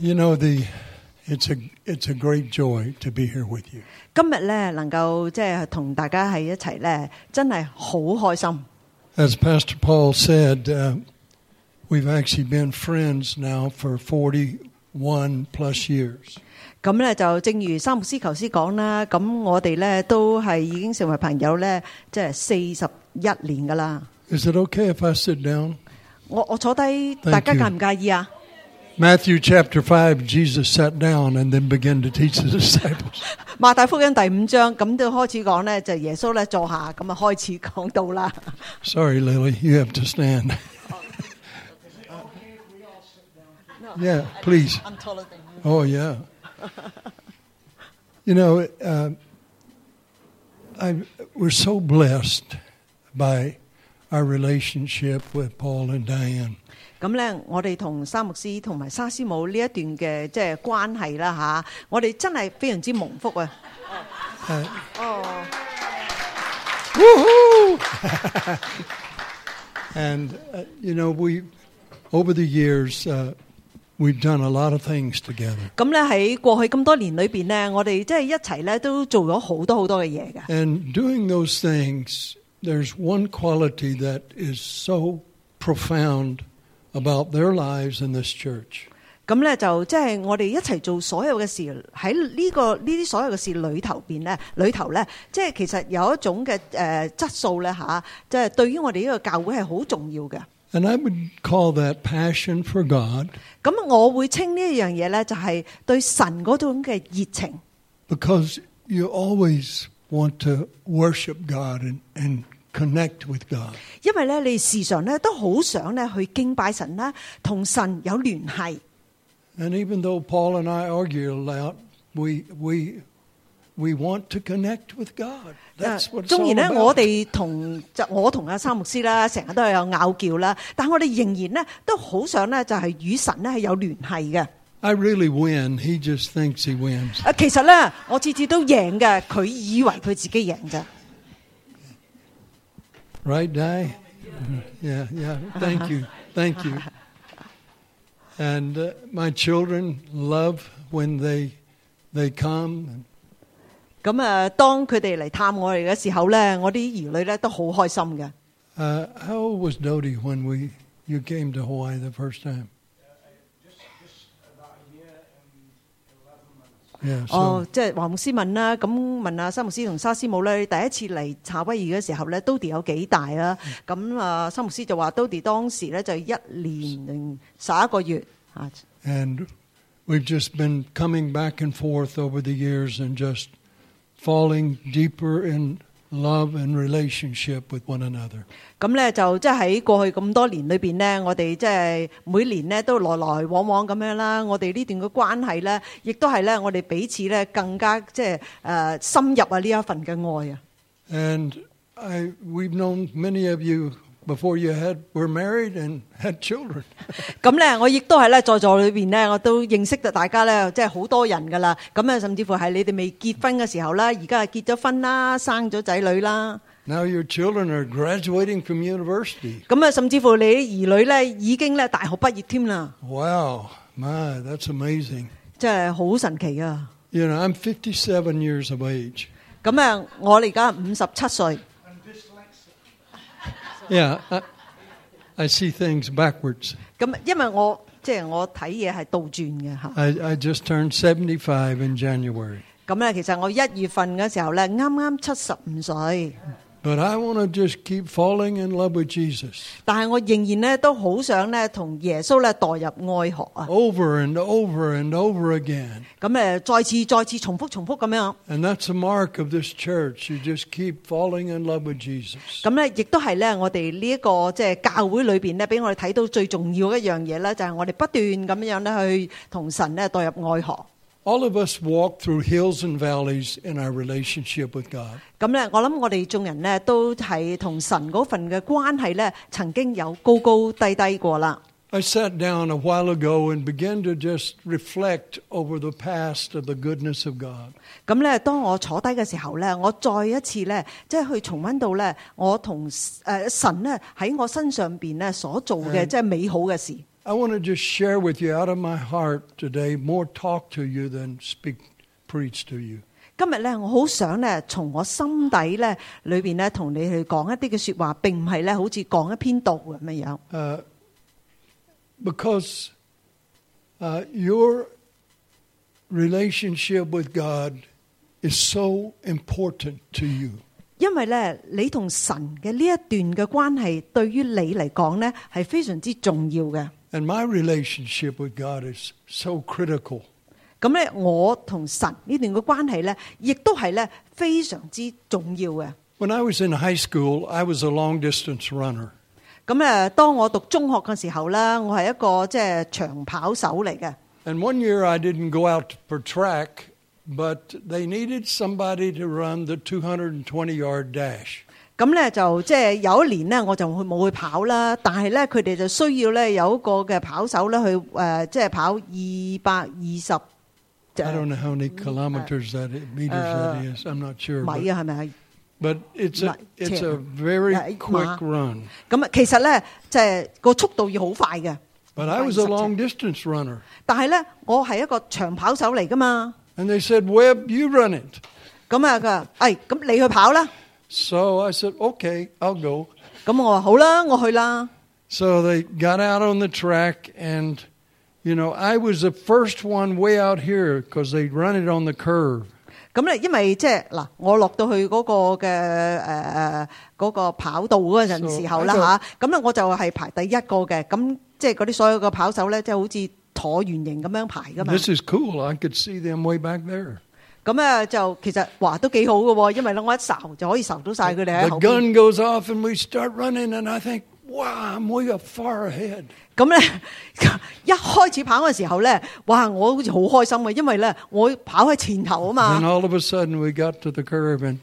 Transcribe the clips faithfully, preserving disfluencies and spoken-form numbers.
You know, the it's a it's a great joy to be here with you. 今日咧能夠即係同大家喺一齊咧，真係好開心。 As Pastor Paul said, uh, we've actually been friends now for forty-one plus years. 咁咧就正如三牧師頭先講啦，咁我哋咧都係已經成為朋友咧，即係四十一年噶啦。 Is it okay if I sit down? 我我坐低，大家介唔介意啊？ Matthew chapter five, Jesus sat down and then began to teach the disciples. 馬太福音第五章咁都開始講咧，就耶穌咧坐下，咁啊開始講到啦。 Sorry, Lily, you have to stand. Yeah, please. I'm taller than you. Oh, yeah. You know, uh, I we're so blessed by our relationship with Paul and Diane. 咁咧，我哋同三牧師同埋沙師母呢一段嘅即係關係啦吓，我哋真係非常之蒙福啊！哦 Woohoo! And uh, you know, we over the years uh, we've done a lot of things together. 咁咧喺過去咁多年裏邊咧，我哋即係一齊咧都做咗好多好多嘅嘢㗎。 And doing those things, there's one quality that is so profound about their lives in this church. 咁咧就即係我哋一齊做所有嘅事喺呢個呢啲所有嘅事裏頭邊咧，裏頭咧即係其實有一種嘅誒質素咧吓，即係對於我哋呢個教會係好重要嘅。 And I would call that passion for God. 咁我會稱呢一樣嘢咧，就係對神嗰種嘅熱情。 Because you always want to worship God and, and connect with God. 因為咧，你時常咧都好想咧去敬拜神啦，同神有聯繫。 And even though Paul and I argue a lot, we we we want to connect with God. That's what it's 縱 all 然咧， about. 我哋同就我同阿三牧師啦，成日都係有拗撬啦，但係我哋仍然咧都好想咧，就係與神咧係有聯繫嘅。 I really win. He just thinks he wins. 啊，其實咧，我次次都贏嘅，佢以為佢自己贏啫。 Right, Di? Yeah, yeah. Thank you. Thank you. And uh, my children love when they they come. 咁啊，當佢哋嚟探我哋嘅時候咧，我啲兒女咧都好開心嘅。 Uh, how old was Dodie when we you came to Hawaii the first time? Yeah, so, 哦，即係黃牧師問啦，咁問阿沙牧師同沙師母咧，第一次嚟夏威夷嘅時候咧，Dodie有幾大啊？咁啊，沙牧師就話Dodie當時咧就一年零十一個月啊。 and we've just been coming back and forth over the years and just falling deeper in love and relationship with one another. 咁咧就即係喺過去咁多年裏邊咧，我哋即係每年咧都來來往往咁樣啦。我哋呢段嘅關係咧，亦都係咧我哋彼此咧更加即係誒深入啊呢一份嘅愛啊。 And I we've known many of you before you had were married and had children. 咁咧，我亦都係咧在座裏邊咧，我都認識到大家咧，即係好多人噶啦。咁啊，甚至乎係你哋未結婚嘅時候啦，而家係結咗婚啦，生咗仔女啦。 Now your children are graduating from university. 咁啊，甚至乎你兒女咧已經咧大學畢業添啦。 Wow, my, that's amazing. 即係好神奇啊！ You know, I'm fifty-seven years of age. 咁啊，我哋而家五十七歲。 Yeah, I, I see things backwards. 咁因為我即係我睇嘢係倒轉嘅嚇。 I, I just turned seventy-five in January. 咁咧，其實我一月份嘅時候咧，啱啱七十五歲。 But I want to just keep falling in love with Jesus. 但係我仍然咧都好想咧同耶穌咧墮入愛河啊！ Over and over and over again. 咁誒，再次再次重複重複咁樣。 And that's the mark of this church. You just keep falling in love with Jesus. 咁咧，亦都係咧，我哋呢一個即係教會裏邊咧，俾我哋睇到最重要一樣嘢咧，就係我哋不斷咁樣咧去同神咧墮入愛河。 All of us walk through hills and valleys in our relationship with God. 咁咧，我諗我哋眾人咧都係同神嗰份嘅關係咧，曾經有高高低低過啦。 I sat down a while ago and began to just reflect over the past of the goodness of God. 咁咧，當我坐低嘅時候咧，我再一次咧，即係去重溫到咧，我同誒神咧喺我身上邊咧所做嘅即係美好嘅事。 I want to just share with you out of my heart today, more talk to you than speak, preach to you. 今日咧，我好想咧，從我心底咧裏邊咧，同你去講一啲嘅說話，並唔係咧，好似講一篇道咁樣樣。 Uh, because uh, your relationship with God is so important to you. 因為咧，你同神嘅呢一段嘅關係，對於你嚟講咧，係非常之重要嘅。 And my relationship with God is so critical. 咁咧，我同神呢段嘅關係咧，亦都係咧非常之重要嘅。 When I was in high school, I was a long distance runner. 咁誒，當我讀中學嘅時候咧，我係一個即係長跑手嚟嘅。 And one year I didn't go out for track, but they needed somebody to run the two hundred twenty yard dash. 咁咧就即係有一年咧，我就去冇去跑啦。但係咧，佢哋就需要咧有一個嘅跑手咧去誒，即係跑二百二十。 I don't know how many kilometers that is, meters that is. I'm not sure. 米啊，係咪啊？ But it's a it's a very quick run. 咁啊，其實咧即係個速度要好快嘅。 But I was a long distance runner. 但係咧，我係一個長跑手嚟噶嘛。 And they said, "Webb, you run it." 咁啊，佢話：誒，咁你去跑啦。 So I said, "Okay, I'll go." 咁我話好啦，我去啦。 So they got out on the track, and you know, I was the first one way out here because they run it on the curve. 咁咧，因為即係嗱，我落到去嗰個嘅誒誒嗰個跑道嗰陣時候啦嚇，咁咧我就係排第一個嘅。咁即係嗰啲所有嘅跑手咧，即係好似橢圓形咁樣排噶嘛。 This is cool. I could see them way back there. 咁咧就其實話都幾好嘅喎，因為咧我一睄就可以睄到晒佢哋喺後邊。 The gun goes off and we start running, and I think, wow, I'm way up far ahead. 咁咧一開始跑嘅時候咧，哇！我好似好開心嘅，因為咧我跑喺前頭啊嘛。 Then all of a sudden we got to the curve, and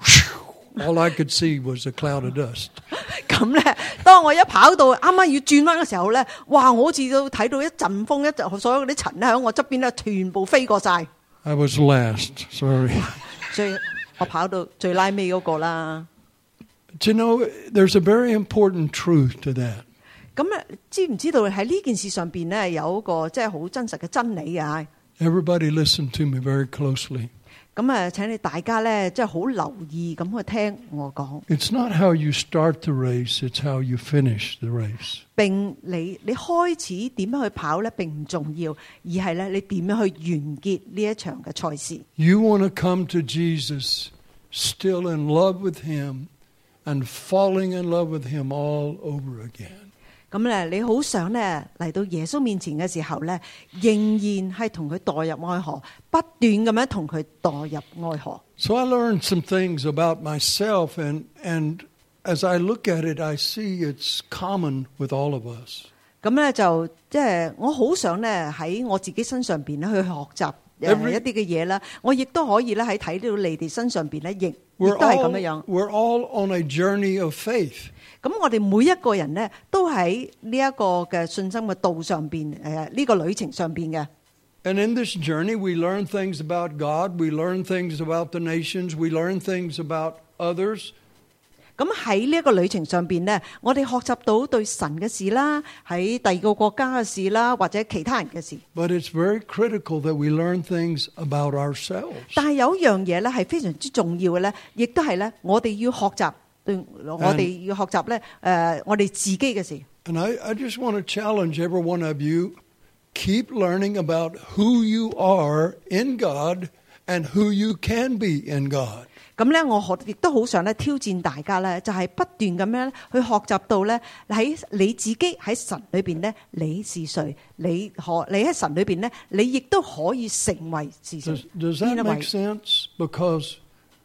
whew, all I could see was a cloud of dust. 咁咧，當我一跑到啱啱要轉彎嘅時候咧，哇！我好似都睇到一陣風，一陣所有嗰啲塵咧喺我側邊咧，全部飛過晒。 I was last. Sorry. 所以我跑到最拉尾嗰個啦。 But you know, there's a very important truth to that. 咁啊，知唔知道喺呢件事上邊咧有一個即係好真實嘅真理啊 ？Everybody listen to me very closely. 咁啊，請你大家咧即係好留意咁去聽我講。 It's not how you start the race; it's how you finish the race. 並你你開始點樣去跑咧並唔重要，而係咧你點樣去完結呢一場嘅賽事。 You want to come to Jesus, still in love with Him, and falling in love with Him all over again. 咁咧，你好想咧嚟到耶穌面前嘅時候咧，仍然係同佢墮入愛河，不斷咁樣同佢墮入愛河。 So I learned some things about myself, and and as I look at it, I see it's common with all of us. 咁咧就即係我好想咧喺我自己身上邊咧去學習誒一啲嘅嘢啦，我亦都可以咧喺睇到你哋身上邊咧，亦亦都係咁樣樣。 We're all on a journey of faith. 咁我哋每一個人咧，都喺呢一個嘅信心嘅道上邊，誒呢個旅程上邊嘅。 And in this journey, we learn things about God, we learn things about the nations, we learn things about others. 咁喺呢一個旅程上邊咧，我哋學習到對神嘅事啦，喺第二個國家嘅事啦，或者其他人嘅事。 But it's very critical that we learn things about ourselves. 但係有一樣嘢咧，係非常之重要嘅咧，亦都係咧，我哋要學習。對，我哋要學習咧，誒，我哋自己嘅事。 And I, I just want to challenge every one of you, keep learning about who you are in God and who you can be in God. 咁咧，我學亦都好想咧挑戰大家咧，就係不斷咁樣去學習到咧喺你自己喺神裏邊咧，你是誰？你可你喺神裏邊咧，你亦都可以成為是誰？ Does, does that make sense? Because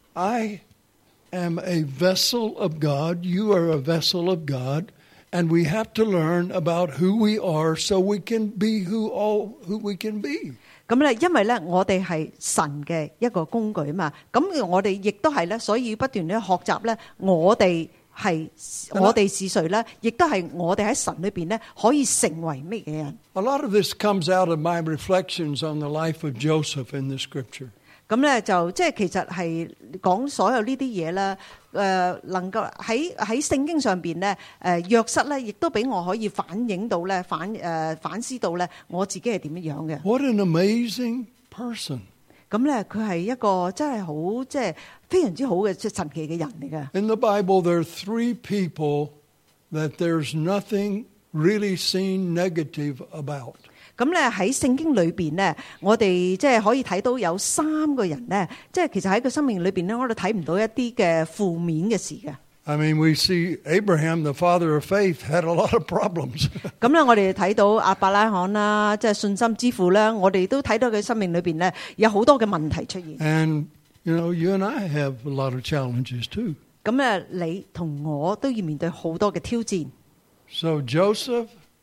I am a vessel of God, you are a vessel of God, and we have to learn about who we are so we can be who all who we can be. 咁咧，因為咧，我哋係神嘅一個工具嘛，咁我哋亦都係咧，所以不斷咧學習咧，我哋係我哋是誰咧，亦都係我哋喺神裏邊咧可以成為咩嘅人。 A lot of this comes out of my reflections on the life of Joseph in the scripture. 咁咧就即係其實係講所有呢啲嘢咧，誒能夠喺喺聖經上邊咧，誒約瑟咧，亦都俾我可以反映到咧，反誒反思到咧，我自己係點樣樣嘅。 What an amazing person! 咁咧，佢係一個真係好即係非常之好嘅即係神奇嘅人嚟嘅。 In the Bible, there are three people that there's nothing really seen negative about. 咁咧喺聖經裏邊咧，我哋即係可以睇到有三個人咧，即係其實喺佢生命裏邊咧，我哋睇唔到一啲嘅負面嘅事嘅。 I mean, we see Abraham, the father of faith, had a lot of problems. 咁咧，我哋睇到亞伯拉罕啦，即係信心之父咧，我哋都睇到佢生命裏邊咧有好多嘅問題出現。 And, you know, you and I have a lot of challenges too. 咁咧，你同我都要面對好多嘅挑戰。 So Joseph,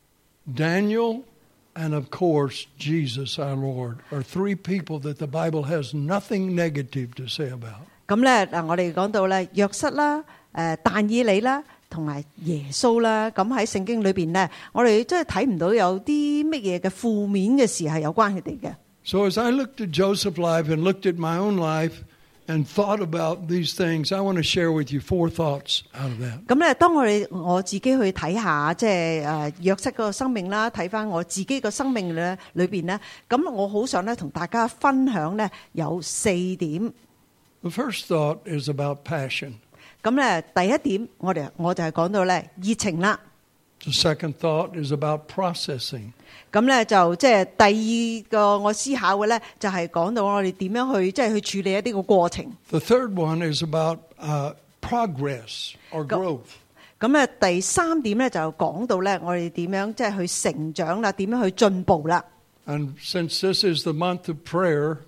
Daniel, and of course, Jesus our Lord are three people that the Bible has nothing negative to say about. 咁咧嗱，我哋講到咧約瑟啦、誒但以理啦，同埋耶穌啦，咁喺聖經裏邊咧，我哋真係睇唔到有啲乜嘢嘅負面嘅事係有關佢哋嘅。 So as I looked at Joseph's life and looked at my own life and thought about these things, I want to share with you four thoughts out of that. 咁咧，當我哋我自己去睇下，即係誒約瑟個生命啦，睇翻我自己個生命咧裏邊咧，咁我好想咧同大家分享咧有四點。 The first thought is about passion. 咁咧第一點，我哋我就係講到咧熱情啦。 The second thought is about processing. 咁咧就即係第二個我思考嘅咧，就係講到我哋點樣去即係去處理一啲個過程。 The third one is about uh, progress or growth. 咁咧第三點咧就講到咧我哋點樣即係去成長啦，點樣去進步啦。 And since this is the month of prayer,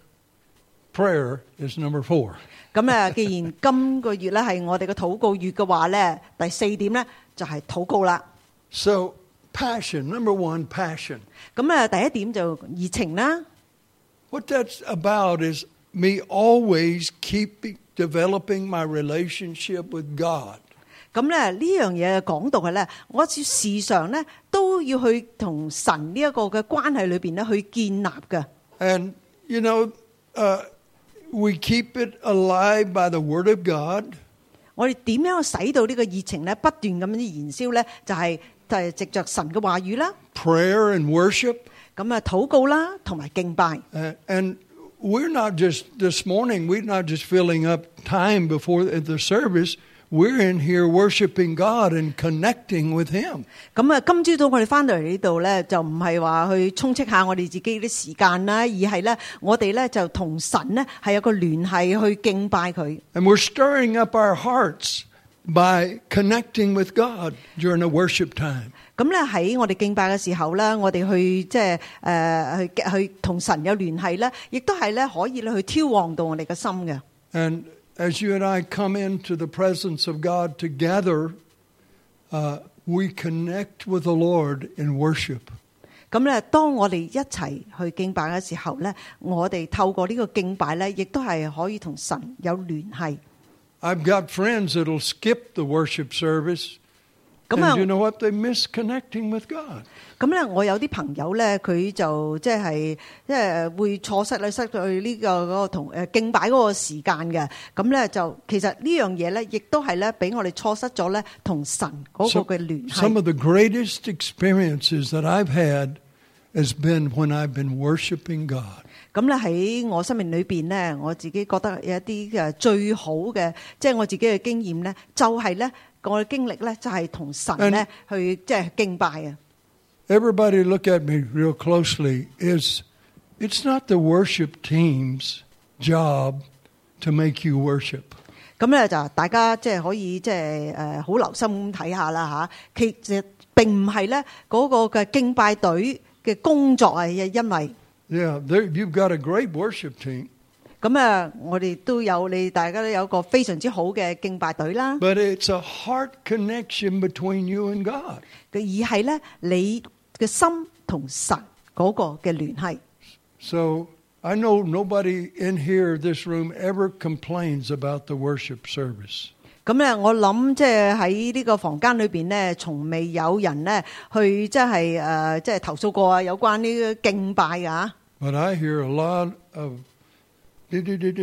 prayer is number four. 咁咧，既然今個月咧係我哋嘅禱告月嘅話咧，第四點咧就係禱告啦。 So passion, number one, passion. 咁啊，第一點就熱情啦。 What that's about is me always keeping developing my relationship with God. 咁咧呢樣嘢講到嘅咧，我時常咧都要去同神呢一個嘅關係裏邊咧去建立嘅。 And you know, uh, we keep it alive by the Word of God. 我哋點樣使到呢個熱情咧不斷咁樣燃燒咧？就係就係藉着神嘅話語啦。 Prayer and worship. 咁啊，禱告啦，同埋敬拜。 Uh, and we're not just this morning. We're not just filling up time before the service. We're in here worshiping God and connecting with Him. 咁啊，今朝早我哋翻到嚟呢度咧，就唔係話去充斥下我哋自己啲時間啦，而係咧我哋咧就同神咧係有個聯繫去敬拜佢。 And we're stirring up our hearts by connecting with God during the worship time. 咁咧喺我哋敬拜嘅時候咧，我哋去即係誒去去同神有聯繫咧，亦都係咧可以咧去挑旺到我哋嘅心嘅。 And as you and I come into the presence of God together, uh, we connect with the Lord in worship. 咁咧，當我哋一齊去敬拜嘅時候咧，我哋透過呢個敬拜咧，亦都係可以同神有聯繫。 I've got friends that'll skip the worship service. 咁 And 啊 you know what? They miss connecting with God. 咁咧，我有啲朋友咧，佢就即係即係會錯失咧，失去呢個嗰個同誒敬拜嗰個時間嘅。咁咧就其實呢樣嘢咧，亦都係咧俾我哋錯失咗咧同神嗰個嘅聯繫。 Some of the greatest experiences that I've had has been when I've been worshiping God. 咁咧喺我生命裏邊咧，我自己覺得有一啲嘅最好嘅，即係我自己嘅經驗咧，就係咧我嘅經歷咧，就係同神咧去即係敬拜啊。 Everybody look at me real closely. Is it's not the worship team's job to make you worship. 咁咧就大家即係可以即係誒好留心睇下啦嚇。其實並唔係咧嗰個嘅敬拜隊嘅工作啊，因為 Yeah, there, you've got a great worship team. 咁啊，我哋都有你大家都有一個非常之好嘅敬拜隊啦。 But it's a heart connection between you and God. 而係咧你嘅心同神嗰個嘅聯繫。 So I know nobody in here, this room, ever complains about the worship service. 咁咧，我諗即係喺呢個房間裏邊咧，從未有人咧去即係誒，即係投訴過啊，有關呢個敬拜啊。 But I hear a lot of They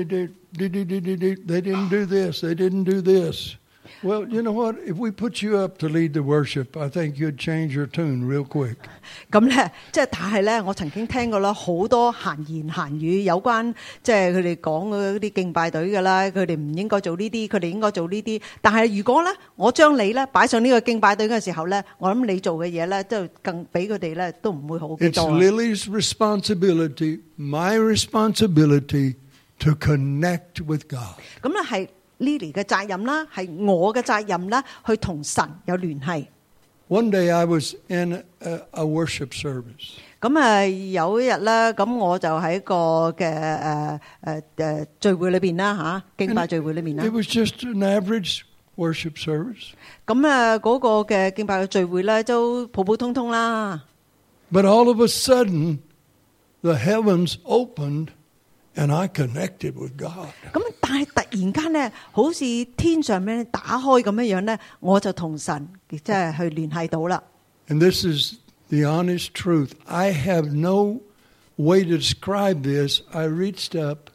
didn't do this. They didn't do this. Well, you know what? If we put you up to lead the worship, I think you'd change your tune real quick. 咁咧，即係但係咧，我曾經聽過啦，好多閒言閒語有關，即係佢哋講嗰啲敬拜隊㗎啦，佢哋唔應該做呢啲，佢哋應該做呢啲。但係如果咧，我將你咧擺上呢個敬拜隊嘅時候咧，我諗你做嘅嘢咧，都更比佢哋咧都唔會好幾 It's 多。 Lily's responsibility, my responsibility to connect with God. 咁咧係 Lily 嘅責任啦，係我嘅責任啦，去同神有聯繫。 One day I was in a, a worship service. 咁啊有一日咧，咁我就喺個嘅誒誒誒聚會裏邊啦嚇，敬拜聚會裏面啦。 It was just an average worship service. 咁啊嗰個嘅敬拜嘅聚會咧，都普普通通啦。 But all of a sudden, the heavens opened, and I connected with God. 咁但係突然間咧，好似天上面打開咁樣樣咧，我就同神即係去聯繫到啦。 And this is the honest truth. I have no way to describe this. I reached up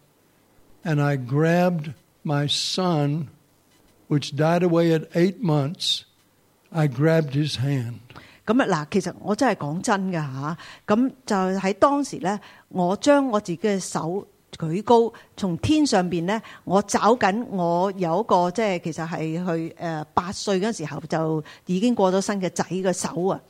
and I grabbed my son, which died away at eight months. I grabbed his hand. 咁啊嗱，其實我真係講真㗎吓，咁就喺當時咧，我將我自己嘅手舉高，從天上邊咧，我找緊我有一個即係其實係去誒八歲嗰時候就已經過咗身嘅仔嘅手啊。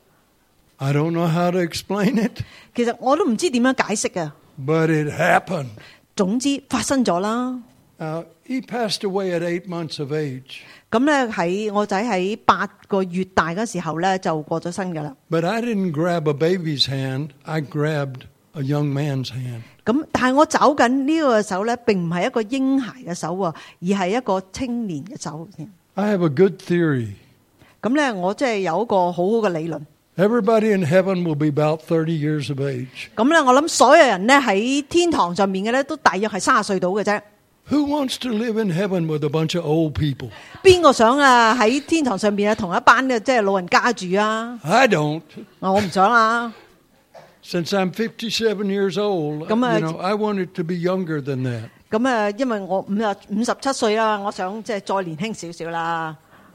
I don't know how to explain it. 其實我都唔知點樣解釋啊。 But it happened. 總之發生咗啦。 Uh, he passed away at eight months of age. 咁咧喺我仔喺八個月大嗰時候咧就過咗身噶啦。 But I didn't grab a baby's hand. I grabbed a young man's hand. 咁但係我找緊呢個手咧，並唔係一個嬰孩嘅手喎，而係一個青年嘅手。 I have a good theory. 咁咧，我即係有一個好好嘅理論。 Everybody in heaven will be about thirty years of age. 咁咧，我諗所有人咧喺天堂上面嘅咧，都大約係三十歲到嘅啫。 Who wants to live in heaven with a bunch of old people? 邊個想啊喺天堂上邊啊同一班嘅即係老人家住啊？ I don't. 我唔想啊。 Since I'm fifty-seven years old, you know, I want it to be younger than that. 咁啊，因為我五十五十七歲啦，我想即係再年輕少少啦。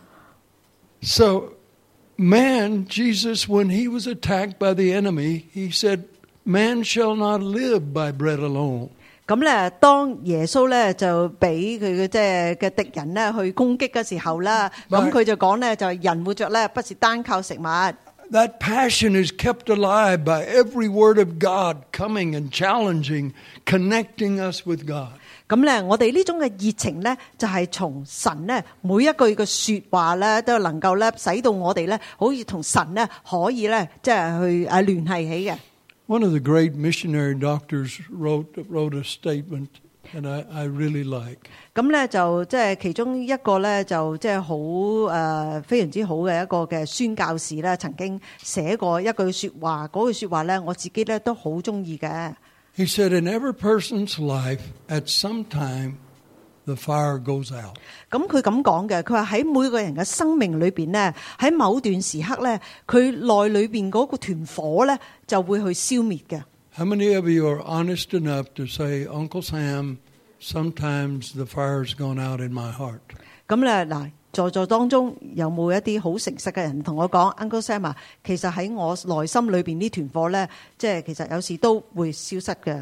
So, man, Jesus, when he was attacked by the enemy, he said, "Man shall not live by bread alone." 咁咧，當耶穌咧就俾佢嘅即係嘅敵人咧去攻擊嘅時候啦，咁佢就講咧就係人活着咧不是單靠食物。 That passion is kept alive by every word of God coming and challenging, connecting us with God. 咁咧，我哋呢種嘅熱情咧，就係從神咧每一句嘅說話咧，都能夠咧使到我哋咧，好似同神咧可以咧即係去誒聯繫起嘅。 One of the great missionary doctors wrote wrote a statement, and I, I really like. 咁咧就即係其中一個咧就即係好誒非常之好嘅一個嘅宣教士咧，曾經寫過一句說話，嗰句說話咧我自己咧都好中意嘅。 He said, "In every person's life, at some time, the fire goes out." 咁佢咁講嘅，佢話喺每個人嘅生命裏邊咧，喺某段時刻咧，佢內裏邊嗰個團火咧就會去消滅嘅。 How many of you are honest enough to say, "Uncle Sam, sometimes the fire's gone out in my heart"? 咁咧嗱，在座當中有冇一啲好誠實嘅人同我講 ，Uncle Sam 啊，其實喺我內心裏邊呢團火咧，即係其實有時都會消失嘅。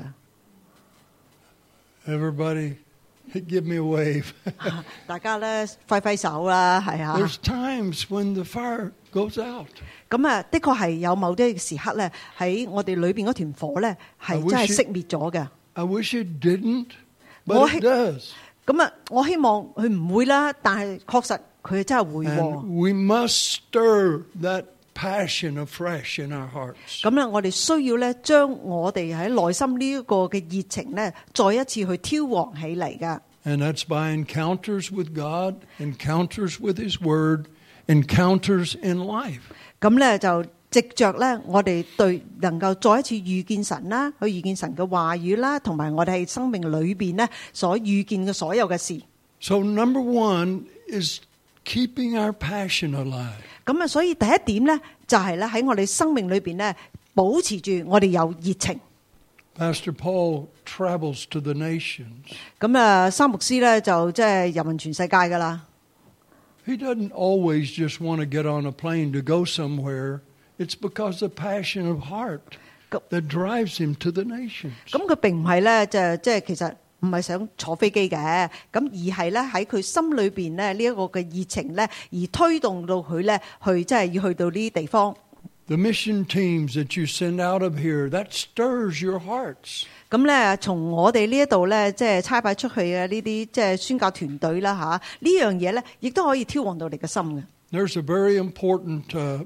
Everybody, give me a wave. 大家咧揮揮手啦，係啊。 There's times when the fire goes out. 咁啊，的確係有某啲時刻咧，喺我哋裏邊嗰團火咧，係真係熄滅咗嘅。 I wish it didn't, but it does. 咁啊，我希望佢唔會啦，但係確實佢真係會。 And we must stir that passion afresh in our hearts. 咁咧，我哋需要咧，將我哋喺內心呢一個嘅熱情咧，再一次去挑旺起嚟噶。 And that's by encounters with God, encounters with His Word, encounters in life. 咁咧就藉着咧，我哋對能夠再一次遇見神啦，去遇見神嘅話語啦，同埋我哋喺生命裏邊咧所遇見嘅所有嘅事。 So number one is keeping our passion alive. 咁啊，所以第一點咧就係咧喺我哋生命裏邊咧保持住我哋有熱情。 Pastor Paul travels to the nations. 咁啊，三牧師咧就即係遊勻全世界噶啦。 He doesn't always just want to get on a plane to go somewhere. It's because the passion of heart that drives him to the nations. 咁佢並唔係咧，就即係其實唔係想坐飛機嘅，咁而係咧喺佢心裏邊咧呢一個嘅熱情咧，而推動到佢咧去即係要去到呢啲地方。 The mission teams that you send out of here, that stirs your hearts. 咁咧，從我哋呢一度咧，即係差派出去嘅呢啲即係宣教團隊啦嚇，呢樣嘢咧，亦都可以挑旺到你嘅心嘅。 There's a very important uh,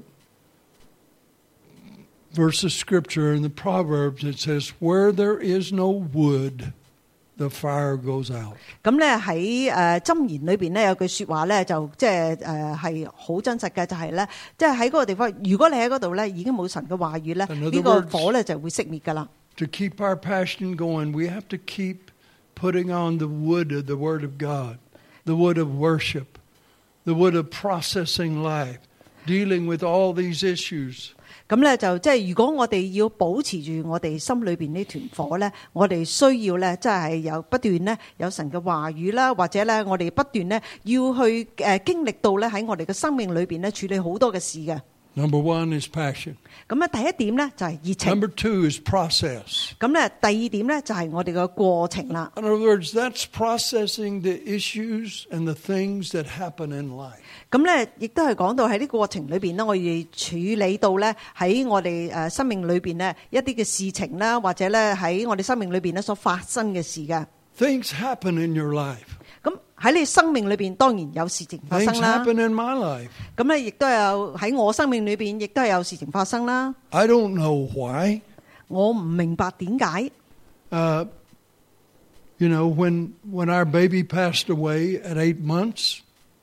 verse of scripture in the Proverbs that says, "Where there is no wood, the fire goes out." 咁咧喺誒箴言裏邊咧有句説話咧，就即係誒係好真實嘅，就係咧，即係喺嗰個地方，如果你喺嗰度咧已經冇神嘅話語咧，呢個火咧就會熄滅㗎啦。 To keep our passion going, we have to keep putting on the wood of the Word of God, the wood of worship, the wood of processing life, dealing with all these issues. 咁咧就即係如果我哋要保持住我哋心裏邊呢團火咧，我哋需要咧即係有不斷咧有神嘅話語啦，或者咧我哋不斷咧要去誒經歷到咧喺我哋嘅生命裏邊咧處理好多嘅事嘅。 Number one is passion. 咁啊，第一點咧就係熱情。 Number two is process. 咁咧，第二點咧就係我哋嘅過程啦。 In other words, that's processing the issues and the things that happen in life. 咁咧，亦都係講到喺呢個過程裏邊咧，我哋處理到咧喺我哋誒生命裏邊咧一啲嘅事情啦，或者咧喺我哋生命裏邊咧所發生嘅事嘅。 Things happen in your life. 咁喺你生命裏邊當然有事情發生 Things 啦。 happen in my life. 咁咧亦都有喺我生命裏邊，亦都係有事情發生啦。 I don't know why. 我唔明白點解。 Uh, you know, when when our baby passed away at eight months,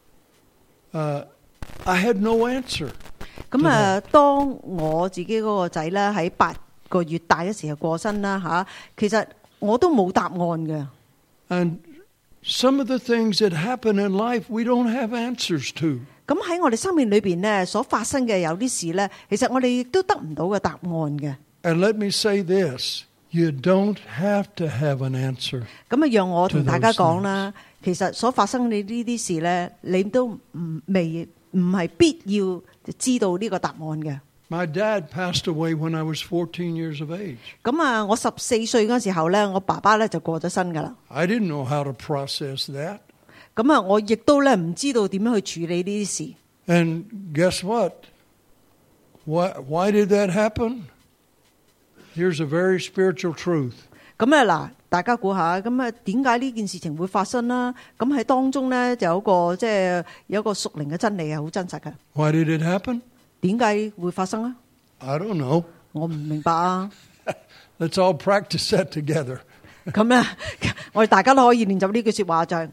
uh, I had no answer. 咁啊，當我自己嗰個仔咧喺八個月大嘅時候過身啦嚇，其實我都冇答案嘅。 And some of the things that happen in life, we don't have answers to. 咁喺我哋生命裏邊咧，所發生嘅有啲事咧，其實我哋亦都得唔到嘅答案嘅。 And let me say this, you don't have to have an answer. 咁啊，讓我同大家講啦，其實所發生嘅呢啲事咧，你都唔未唔係必要知道呢個答案嘅。 My dad passed away when I was fourteen years of age. 咁啊，我十四歲嗰時候咧，我爸爸咧就過咗身噶啦。 I didn't know how to process that. 咁啊，我亦都咧唔知道點樣去處理呢啲事。 And guess what? Why, why did that happen? Here's a very spiritual truth. 咁啊嗱，大家估下，咁啊點解呢件事情會發生啦？咁喺當中咧就有個即係有一個屬靈嘅真理係好真實嘅。 Why did it happen? 點解會發生啊？ I don't know. 我唔明白啊。 Let's all practice that together. 咁咧，我哋大家都可以練習呢句說話就係。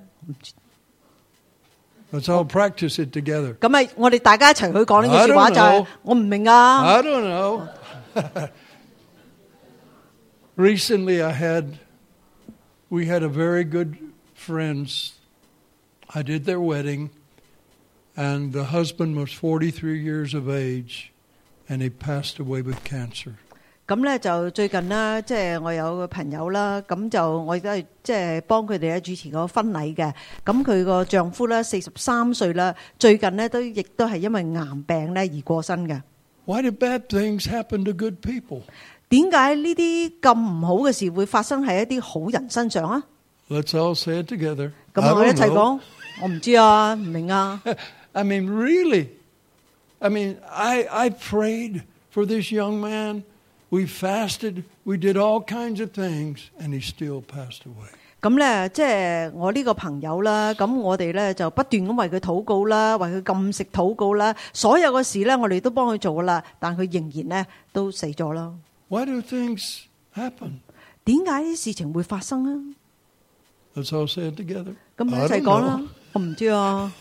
Let's all practice it together. 咁啊，我哋大家一齊去講呢句說話就係我唔明啊。 I don't know. Recently, I had, we had a very good friends. I did their wedding, and the husband was forty-three years of age, and he passed away with cancer. 咁咧就最近啦，即係我有個朋友啦，咁就我亦都係即係幫佢哋咧主持個婚禮嘅。咁佢個丈夫咧四十三歲啦，最近咧都亦都係因為癌病咧而過身嘅。 Why do bad things happen to good people? 點解呢啲咁唔好嘅事會發生喺一啲好人身上啊？ Let's all say it together. 咁 I 我哋一 don't 齊 know. 講，我唔知啊，唔明啊。 I mean, really? I mean, I I prayed for this young man. We fasted. We did all kinds of things, and he still passed away. 咁咧，即係我呢個朋友啦，咁我哋咧就不斷咁為佢禱告啦，為佢禁食禱告啦，所有嘅事咧我哋都幫佢做噶啦，但佢仍然咧都死咗啦。 Why do things happen? 點解啲事情會發生啊？ Let's all say it together. 咁一 I 齊 don't 講啦 know.， 我唔知啊。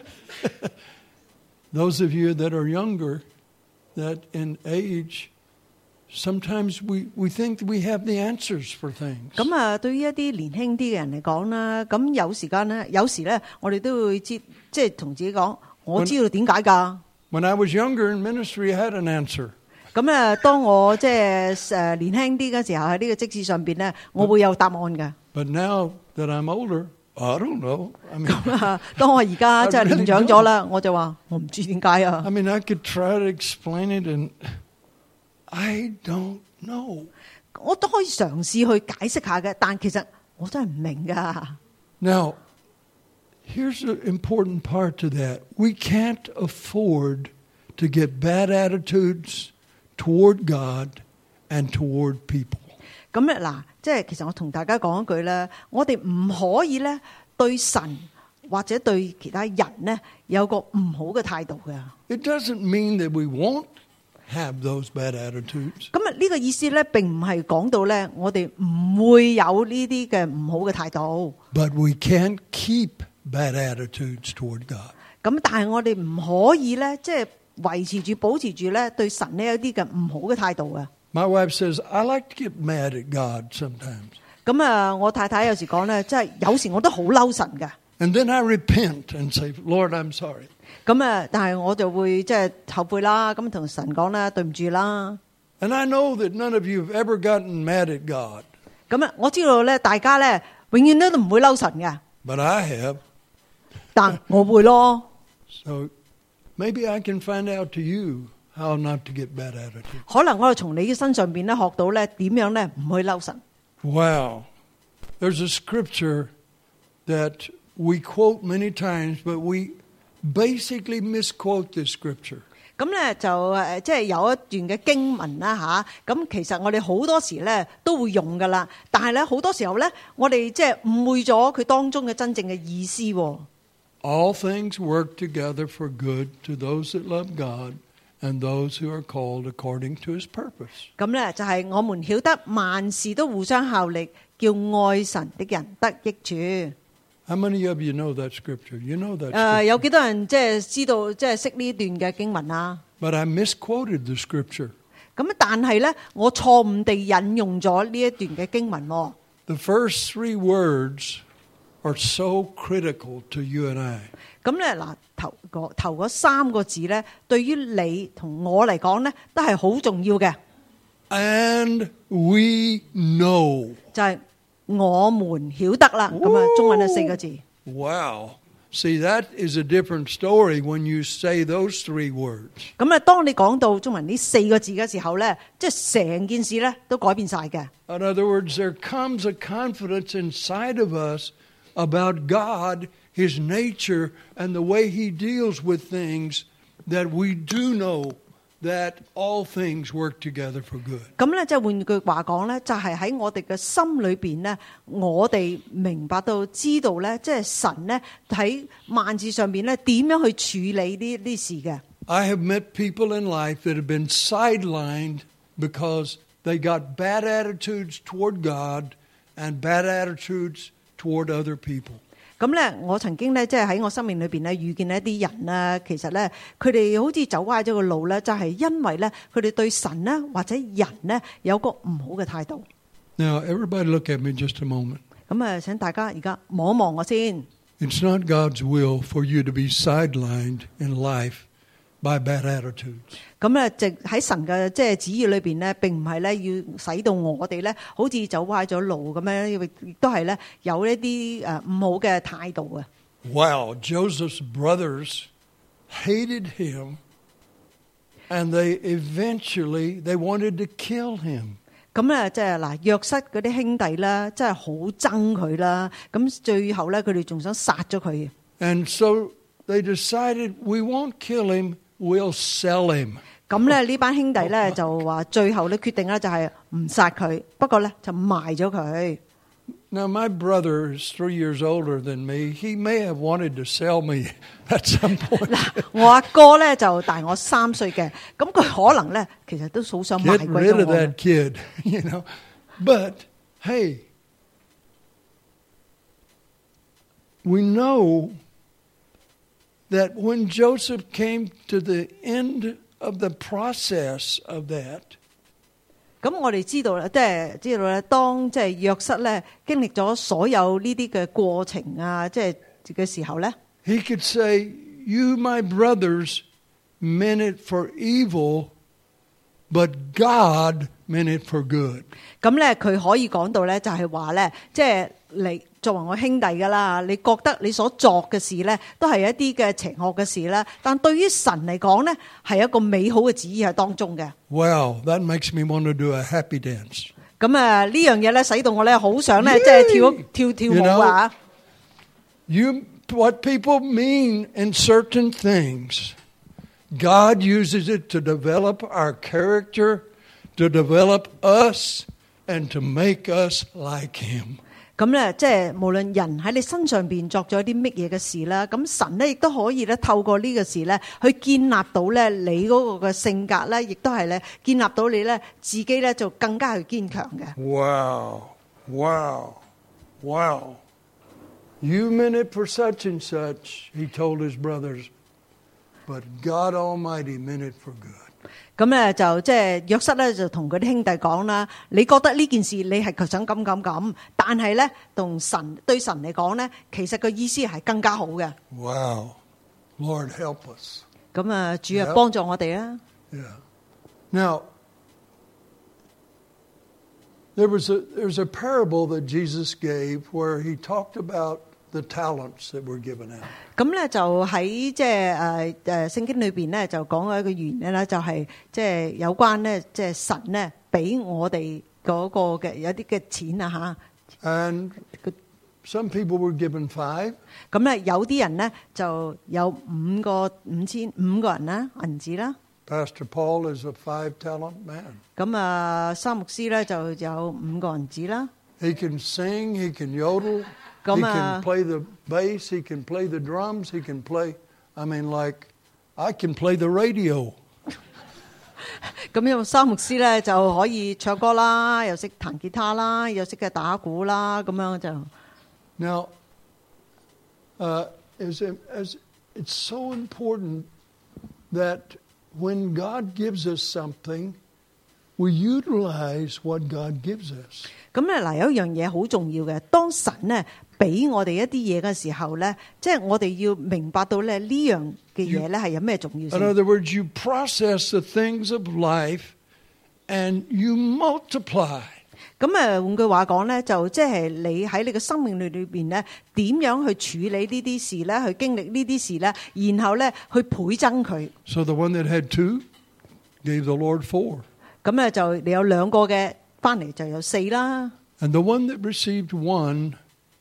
Those of you that are younger, that in age, sometimes we, we think we have the answers for things. 咁啊，對於一啲年輕啲嘅人嚟講啦，咁有時間咧，有時咧，我哋都會知，即係同自己講，我知道點解㗎。 When I was younger in ministry, I had an answer. 咁啊，當我即係誒年輕啲嘅時候喺呢個職事上邊咧，我會有答案嘅。 But now that I'm older, I don't know. I mean, 咁啊，當我而家即係年長咗啦，我就話我唔知點解啊。 I mean, I could try to explain it, and I don't know. 我都可以嘗試去解釋下嘅，但其實我真係唔明噶。 Now, here's the important part to that. We can't afford to get bad attitudes toward God and toward people. 咁咧嗱，即係其實我同大家講一句咧，我哋唔可以咧對神或者對其他人咧有個唔好嘅態度嘅。 It doesn't mean that we won't have those bad attitudes. 咁啊呢個意思咧並唔係講到咧我哋唔會有呢啲嘅唔好嘅態度。 But we can't keep bad attitudes toward God. 咁但係我哋唔可以咧即係維持住保持住咧對神呢有啲嘅唔好嘅態度啊。 My wife says, I like to get mad at God sometimes. 咁啊，我太太有時講咧，即係有時我都好嬲神嘅。 And then I repent and say, Lord, I'm sorry. 咁啊，但係我就會即係後悔啦，咁同神講啦，對唔住啦。 And I know that none of you have ever gotten mad at God. 咁啊，我知道咧，大家咧永遠都唔會嬲神嘅， But I have. 但我會咯。 So maybe I can find out to you how not to get bad attitudes. 可能我哋從你嘅身上邊咧學到咧點樣咧唔去嬲神。 Wow. There's a scripture that we quote many times, but we basically misquote this scripture. 咁咧就誒，即係有一段嘅經文啦吓。咁其實我哋好多時咧都會用噶啦，但係咧好多時候咧，我哋即係誤會咗佢當中嘅真正嘅意思。 All things work together for good to those that love God and those who are called according to his purpose. 咁咧就係我們曉得萬事都互相效力，叫愛神的人得益處。 How many of you know that scripture? You know that 誒、 scripture. 有幾多人即係知道即係識呢段嘅經文啊？ But I misquoted the scripture. 咁但係咧，我錯誤地引用咗呢一段嘅經文喎。 The first three words are so critical to you and I. 咁咧嗱，頭嗰頭嗰三個字咧，對於你同我嚟講咧，都係好重要嘅。 And we know. 就係我們曉得啦。咁啊，中文係四個字。 Wow. See, that is a different story when you say those three words. 咁啊，當你講到中文呢四個字嘅時候咧，即係成件事咧都改變晒嘅。 In other words, there comes a confidence inside of us about God, his nature, and the way he deals with things that we do know that all things work together for good. 咁咧，即係換句話講咧，就係喺我哋嘅心裏邊咧，我哋明白到知道咧，即係神咧喺萬事上邊咧點樣去處理呢啲事嘅。 I have met people in life that have been sidelined because they got bad attitudes toward God and bad attitudes toward other people. 咁咧，我曾經咧，即係喺我生命裏邊咧，遇見一啲人咧，其實咧，佢哋好似走歪咗個路咧，就係因為咧，佢哋對神咧或者人咧有個唔好嘅態度。 Now, everybody look at me just a moment. 咁啊，請大家而家望一望我先。 It's not God's will for you to be sidelined in life by bad attitudes. 咁咧，直喺神嘅即係旨意裏邊咧，並唔係咧要使到我哋咧，好似走歪咗路咁樣，亦都係咧有一啲誒唔好嘅態度啊。 Wow, Joseph's brothers hated him, and they eventually they wanted to kill him. 咁咧，即係嗱，約瑟嗰啲兄弟咧，真係好憎佢啦。咁最後咧，佢哋仲想殺咗佢。 And so they decided, we won't kill him, we'll sell him. 咁咧呢班兄弟咧就話最後咧決定咧就係唔殺佢，不過咧就賣咗佢。 Now, my brother is three years older than me. He may have wanted to sell me at some point. 嗱，我阿哥咧就大我三歲嘅，咁佢可能咧其實都好想賣 Get 鬼 rid 咗 of 我。 that kid, you know. But, hey, we know that when Joseph came to the end of the process of that, 咁我哋知道啦，即係知道咧，當即係約瑟咧經歷咗所有呢啲嘅過程啊，即係嘅時候咧， he could say, you, my brothers, meant it for evil, but God meant it for good. 咁咧，佢可以講到咧，就係話咧，即係你作為我兄弟噶啦，你覺得你所作嘅事咧，都係一啲嘅邪惡嘅事啦。但對於神嚟講咧，係一個美好嘅旨意喺當中嘅。 Wow, that makes me want to do a happy dance. 咁啊，呢樣嘢咧，使到我咧好想咧，即係跳跳跳 You 舞 know, 啊！ you, what people mean in certain things, God uses it to develop our character, to develop us, and to make us like Him. 咁咧，即係無論人喺你身上邊作咗啲乜嘢嘅事啦，咁神咧亦都可以咧透過呢個事咧，去建立到咧你嗰個嘅性格咧，亦都係咧建立到你咧自己咧就更加去堅強嘅。 Wow, wow, wow. You meant it for such and such, he told his brothers, but God Almighty meant it for good. 咁咧就即係約瑟咧就同佢啲兄弟講啦，你覺得呢件事你係想咁咁咁，但係咧同神對神嚟講咧，其實個意思係更加好嘅。 Wow, Lord help us. 咁啊，主啊幫助我哋啊。 Yeah. Now, there was a there's a parable that Jesus gave where he talked about the talents that were given out. 咁咧就喺即係誒誒聖經裏邊咧就講咗一個原因啦，就係即係有關咧即係神咧俾我哋嗰個嘅有啲嘅錢啊嚇。 And some people were given five. 咁咧有啲人咧就有五個五千五個人啦銀紙啦。 Pastor Paul is a five-talent man. 咁啊，三牧師咧就有五個銀紙啦。 He can sing, he can yodel, he 咁啊 can play the bass, he can play the drums, he can play, I mean, like, I can play the radio. 咁有三牧師咧就可以唱歌啦，又識彈吉他啦，又識嘅打鼓啦，咁樣就。 Now, uh, as, as it's so important that when God gives us something, we utilize what God gives us. 咁咧嗱，有一樣嘢好重要嘅，當神咧俾我哋一啲嘢嘅時候咧，即係我哋要明白到咧呢樣嘅嘢咧係有咩重要 In 性。 other words, you process the things of life and you multiply. 咁誒換句話講咧，就即係你喺你嘅生命裏裏邊咧，點樣去處理呢啲事咧，去經歷呢啲事咧，然後咧去倍增佢。 So the one that had two gave the Lord four. 咁咧就你有兩個嘅翻嚟就有四啦。 And the one that received one,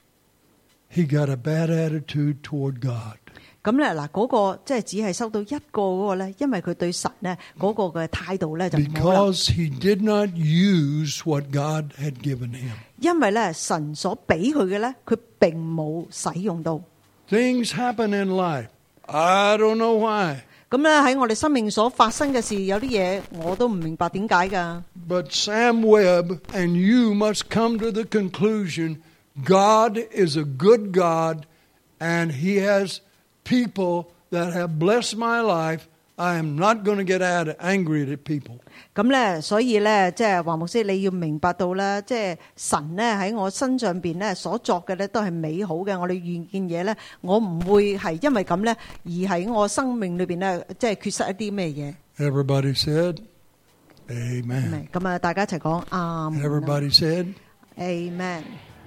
he got a bad attitude toward God. 咁咧嗱，嗰個即係只係收到一個嗰個咧，因為佢對神咧嗰個嘅態度咧就唔好啦。 Because he did not use what God had given him. 因為咧神所俾佢嘅咧，佢並冇使用到。 Things happen in life. I don't know why. 咁咧喺我哋生命所發生嘅事，有啲嘢我都唔明白點解噶。 But Sam Webb and you must come to the conclusion God is a good God and he has people that have blessed my life. I am not going to get angry at people. 咁咧，所以咧，即係黃牧師，你要明白到咧，即係神咧喺我身上邊咧所作嘅咧都係美好嘅。我哋遇見嘢咧，我唔會係因為咁咧而喺我生命裏邊咧，即係缺失一啲咩嘢。 Everybody said, Amen. 咁啊，大家一齊講阿門。 Everybody said, Amen.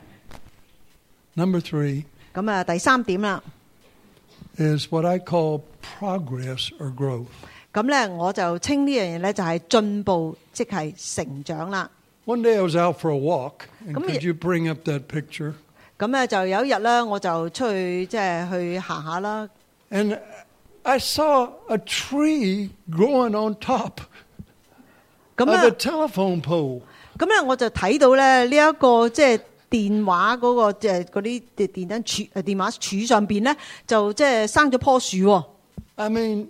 Number three 咁啊，第三點啦， is what I call progress or growth. 咁咧我就稱呢樣嘢咧就係進步，即係成長啦。 One day I was out for a walk, and Come could here. you bring up that picture? 咁咧就有一日咧，我就出去即係去行下啦。 And I saw a tree growing on top 咁 of the 咧， telephone pole. 咁咧我就睇到咧呢一個即係電話嗰個即係嗰啲電電燈柱誒電話柱上邊咧，就即係生咗棵樹喎。 I mean,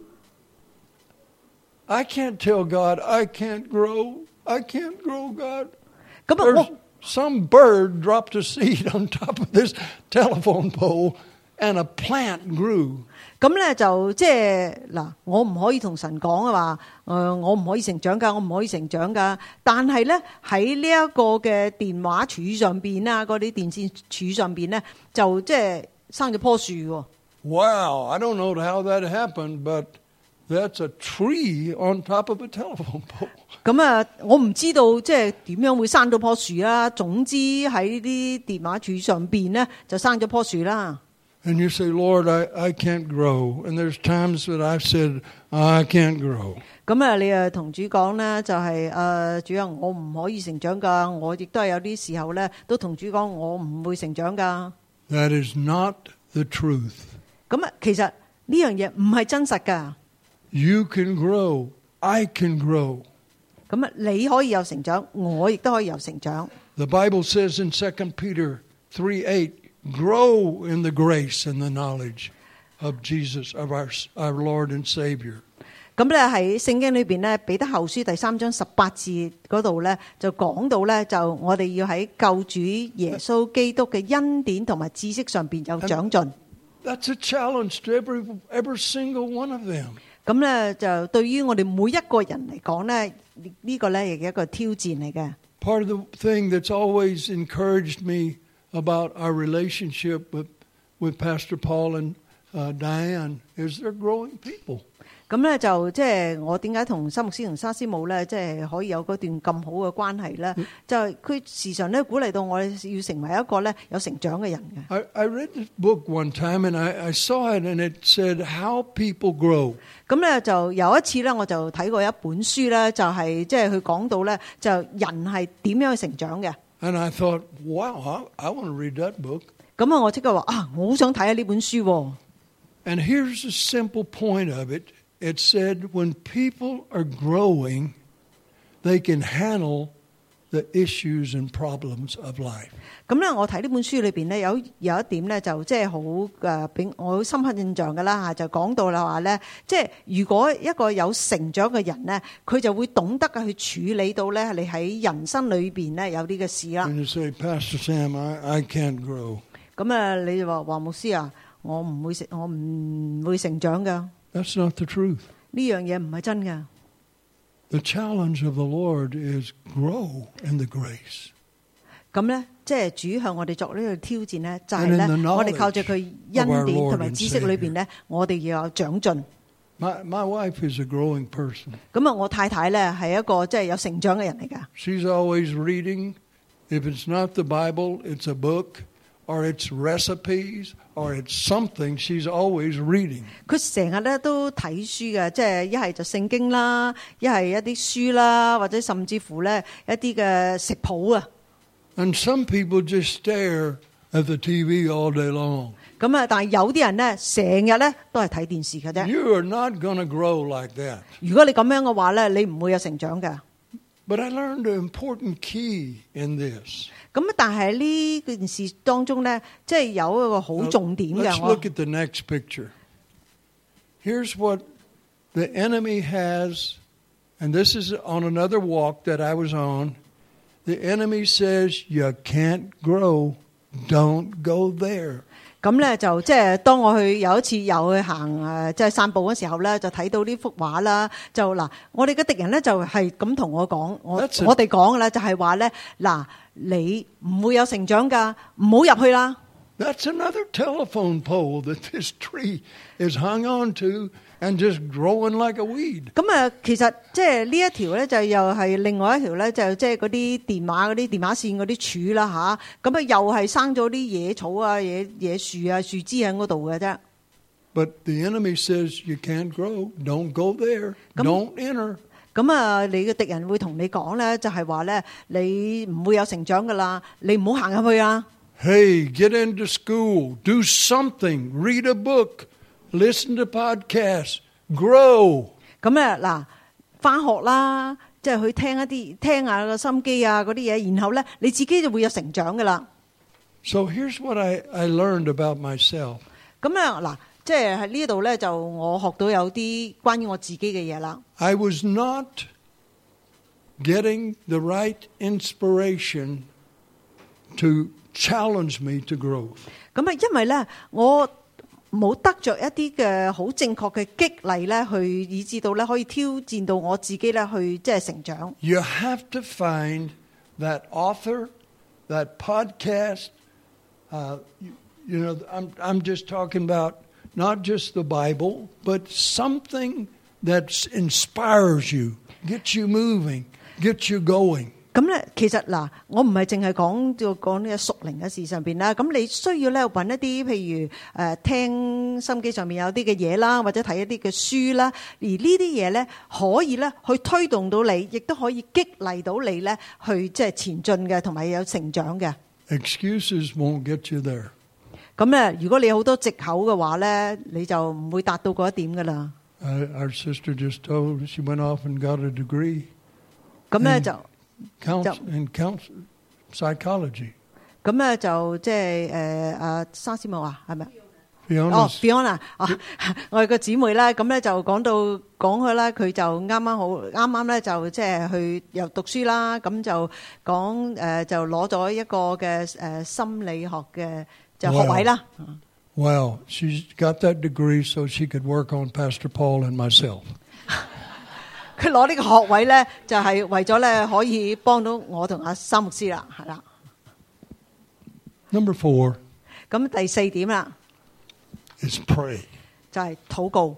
I can't tell God I can't grow. I can't grow, God. 咁啊， There's 哇！ some bird dropped a seed on top of this telephone pole, and a plant grew. 咁咧就即係嗱，我唔可以同神講啊話，誒我唔可以成長㗎，我唔可以成長㗎。但係咧喺呢一個嘅電話柱上邊啊，嗰啲電線柱上邊咧，就即係生咗棵樹喎。 Wow, I don't know how that happened, but that's a tree on top of a telephone pole. 咁啊，我唔知道即係點樣會生到棵樹啦。總之喺呢啲電話柱上邊咧，就生咗棵樹啦。 And you say, Lord, I, I can't grow. And there's times that I've said, I can't grow. 咁啊，你啊同主講咧，就係、是、誒、呃、主啊，我唔可以成長㗎。我亦都係有啲時候咧，都同主講，我唔會成長㗎。 That is not the truth. 咁啊，其實呢樣嘢唔係真實㗎。 You can grow. I can grow. 咁啊，你可以有成長，我亦都可以有成長。 The Bible says in Second Peter three eight, grow in the grace and the knowledge of Jesus, of our, our Lord and Savior. 咁咧喺聖經裏邊咧，彼得後書第三章十八節嗰度咧，就講到咧，就我哋要喺救主耶穌基督嘅恩典同埋知識上邊有長進。 That's a challenge to every, every single one of them. 咁咧就對於我哋每一個人嚟講咧，呢個咧亦係一個挑戰嚟嘅。 Part of the thing that's always encouraged me about our relationship with, with Pastor Paul and uh, Diane is they're growing people. 咁咧就即係我點解同沙牧師同沙師母咧，即係可以有嗰段咁好嘅關係咧？就係佢時常咧鼓勵到我哋要成為一個咧有成長嘅人嘅。 I, I read this book one time and I, I saw it and it said how people grow. 咁咧就有一次咧，我就睇過一本書咧，就係即係佢講到咧，就人係點樣去成長嘅。 And I thought, wow, I, I want to read that book. 咁啊，我即刻話啊，我好想睇下呢本書喎。 And here's the simple point of it. It said when people are growing, they can handle the issues and problems of life. 咁咧，我睇呢本書裏邊咧，有有一點咧，就即係好誒，俾我好深刻印象㗎啦嚇，就講到啦話咧，即係如果一個有成長嘅人咧，佢就會懂得去處理到咧，你喺人生裏邊咧有啲嘅事啦。 When you say, Pastor Sam, I, I can't grow. 咁啊，你就話黃牧師啊，我唔會成，我唔會成長㗎。 That's not the truth. 呢樣嘢唔係真㗎。 The challenge of the Lord is grow in the grace. 咁咧，即係主向我哋作呢個挑戰咧，就係咧，我哋靠住佢恩典同埋知識裏邊咧，我哋要有長進。 My my wife is a growing person. 咁啊，我太太咧係一個即係有成長嘅人嚟㗎。 She's always reading. If it's not the Bible, it's a book, or it's recipes, or it's something. She's always reading. 佢成日咧都睇書嘅，即係一係就聖經啦，一係一啲書啦，或者甚至乎咧一啲嘅食譜啊。 And some people just stare at the T V all day long. 咁啊，但係有啲人咧成日咧都係睇電視嘅啫。 You are not going to grow like that. 如果你咁樣嘅話咧，你唔會有成長嘅。 But I learned an important key in this. 咁但係呢件事當中咧，即係有一個好重點嘅。 Let's look at the next picture. Here's what the enemy has, and this is on another walk that I was on. The enemy says, you can't grow. Don't go there. 咁咧就即係當我去有一次又去行誒，即係散步嘅時候咧，就睇到呢幅畫啦。就嗱，我哋嘅敵人咧就係咁同我講，我我哋講嘅咧就係話咧，嗱，你唔會有成長㗎，唔好入去啦。 That's another telephone pole that this tree is hung on to and just growing like a weed. 咁啊，其實即係呢一條咧，就又係另外一條咧，就即係嗰啲電話嗰啲電話線嗰啲柱啦吓。咁啊，又係生咗啲野草啊、野野樹啊、樹枝喺嗰度嘅啫。 But the enemy says you can't grow. Don't go there. Don't enter. 咁啊，你嘅敵人會同你講咧，就係話咧，你唔會有成長噶啦，你唔好行入去啊。 Hey, get into school. Do something. Read a book. Listen to podcasts. Grow. 咁啊嗱，返學啦，即係去聽一啲聽下個心機啊嗰啲嘢，然後咧你自己就會有成長噶啦。 So here's what I, I learned about myself. 咁啊嗱，即係喺呢度咧，就我學到有啲關於我自己嘅嘢啦。 I was not getting the right inspiration to challenge me to grow. 咁啊，因為咧我冇得着一啲嘅好正確嘅激勵咧，去以致到咧可以挑戰到我自己咧去即係成長。 You have to find that author, that podcast. Uh, you, you know, I'm I'm just talking about not just the Bible, but something that inspires you, gets you moving, gets you going. 咁咧，其實嗱，我唔係淨係講就講呢個屬靈嘅事上邊啦。咁你需要咧揾一啲，譬如誒、呃、聽心機上面有啲嘅嘢啦，或者睇一啲嘅書啦。而呢啲嘢咧，可以咧去推動到你，亦都可以激勵到你咧，去即係前進嘅，同埋有成長嘅。 Excuses won't get you there. 咁咧，如果你有好多藉口嘅話咧，你就唔會達到嗰一點噶啦。 Uh, our sister just told she went off and got a degree. 咁咧就。 Counsel, in counsel, psychology. 咁咧就即係誒誒沙師母啊，係咪？ 哦 Fiona 啊，我哋個姊妹咧，咁咧就講到講佢啦，佢就啱啱好啱啱咧就即係去又讀書啦，咁就講誒就攞咗一個嘅誒心理學嘅就學位啦。 Wow, she's got that degree so she could work on Pastor Paul and myself. 佢攞呢個學位咧，就係為咗咧可以幫到我同阿三牧師啦，係啦。 Number four， 咁第四點啦 is pray， 就係禱告。